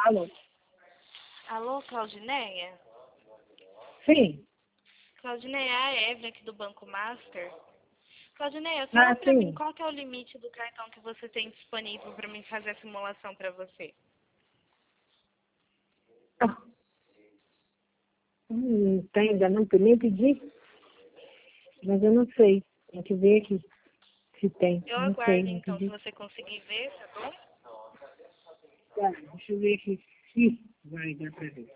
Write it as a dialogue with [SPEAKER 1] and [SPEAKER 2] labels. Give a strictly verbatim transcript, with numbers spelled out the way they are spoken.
[SPEAKER 1] Alô?
[SPEAKER 2] Alô, Claudineia?
[SPEAKER 1] Sim.
[SPEAKER 2] Claudineia, é a Evelyn aqui do Banco Master. Claudineia,
[SPEAKER 1] Ah,
[SPEAKER 2] fala pra mim
[SPEAKER 1] sim.
[SPEAKER 2] qual que é o limite do cartão que você tem disponível para mim fazer a simulação para você.
[SPEAKER 1] Ah. Hum, tá, ainda não nem pedi, mas eu não sei. Tem que ver aqui se tem.
[SPEAKER 2] Eu
[SPEAKER 1] Não sei,
[SPEAKER 2] aguardo
[SPEAKER 1] não
[SPEAKER 2] então, se
[SPEAKER 1] pedi.
[SPEAKER 2] você conseguir ver, tá bom?
[SPEAKER 1] Tá, deixa eu ver aqui se vai dar pra ver.